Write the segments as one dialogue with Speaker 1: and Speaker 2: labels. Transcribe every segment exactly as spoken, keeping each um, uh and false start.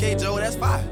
Speaker 1: Okay, Joe, that's fine.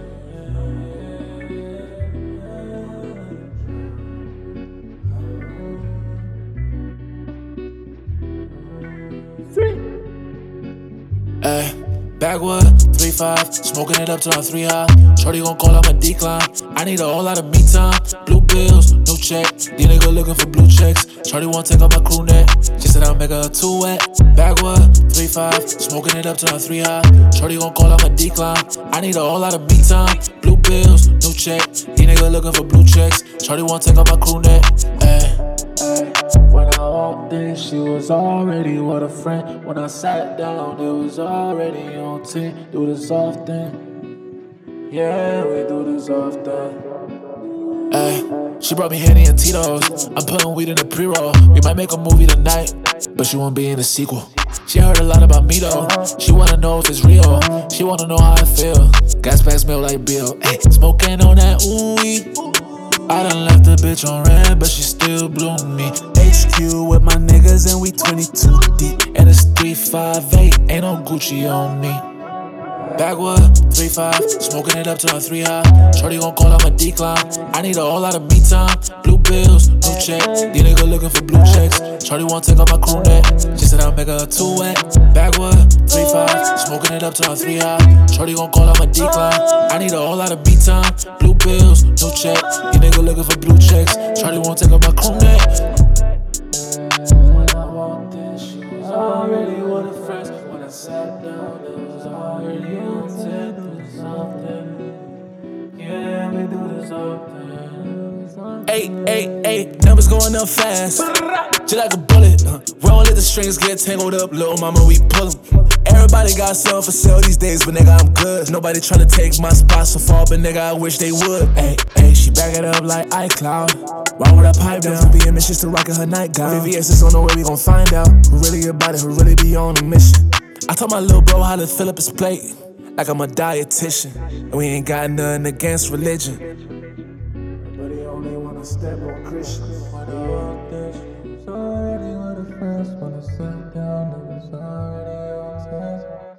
Speaker 2: Ay, backwood, three five, smoking it up till I'm three high. Shorty gon' call out my decline. I need a whole lot of me time. Blue bills, no check. These niggas looking for blue checks. Shorty won't take off my crew neck. She said I'll make her two wet. Backwood, three five, smoking it up till I'm three high. Shorty gon' call out my decline. I need a whole lot of me time. Blue bills, no check. These niggas looking for blue checks. Shorty won't take off my crew neck. Ay. When I walked in, she was already with a friend. When I sat down, it was already on ten. Do this often, yeah, we do this often. Ay, she brought me Henny and Tito's. I'm putting weed in the pre-roll. We might make a movie tonight, but she won't be in the sequel. She heard a lot about me though. She wanna know if it's real. She wanna know how I feel. Gas bags smell like Bill. Ay, smoking on that ooey. I done left the bitch on red, but she still blew me. H Q with my niggas and we twenty-two deep. And it's three five eight, ain't no Gucci on me. Backwood, three five, smoking it up till I'm three high. Shorty gon' call out my decline. I need a whole lot of me time. Blue bills, no check. These niggas looking for blue checks. Shorty won't take off my crew neck. She said I'll make her two wet. Backwood, three five, smoking it up till I'm three high. Shorty gon' call out my decline. I need a whole lot of me time. Blue bills, no check. These niggas looking for blue checks. Shorty won't take off my crew neck. When I walked in, she was already with her friends. When I sat down, it was already on ten. Do this often, yeah, we do this often. Eight, eight, eight, numbers going up fast, just like a bullet. Uh, we don't let the strings get tangled up, little mama, we pull 'em. Everybody got something for sale these days, but nigga, I'm good. Nobody tryna take my spot so far, but nigga, I wish they would. Ay, ay, she back it up like iCloud. Why would I pipe down? B M is just to rockin' her nightgown. V V S is on the way, we gon' find out who really about it, who really be on a mission. I told my little bro how to fill up his plate, like I'm a dietitian. And we ain't got nothing against religion, but he only wanna step on Christians. When I walked in, she was already with her friends. When I sat down, it was already on time.